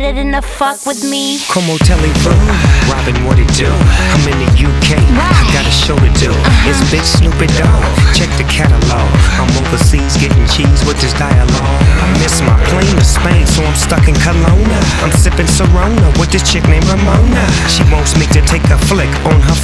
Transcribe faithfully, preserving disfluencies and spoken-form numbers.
better than to fuck with me. Como Telly-Ru, Robin, what it do? I'm in the U K, I got a show to do. It's Big Snoopy Dogg, check the catalog. I'm overseas getting cheese with this dialogue. I miss my plane to Spain, so I'm stuck in Kelowna. I'm sipping Corona with this chick named Ramona. She wants me to take a flick on her